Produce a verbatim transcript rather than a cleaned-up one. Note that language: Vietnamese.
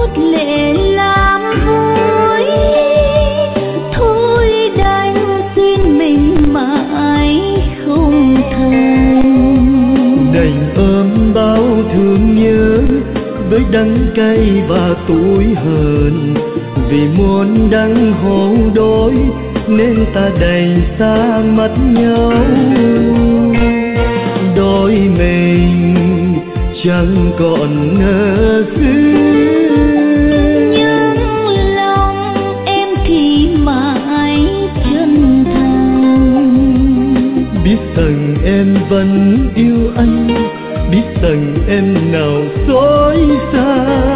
chút lệ làm vui, thôi đành duyên mình mãi không thành. Đành ôm bao thương nhớ với đắng cay và tủi hờn, vì muốn đắng hổ đôi nên ta đành xa mắt nhau. Đôi mình chẳng còn ngờ xưa, nhưng lòng em thì mãi chân thành. biết rằng em vẫn yêu anh, biết rằng em nào dối xa.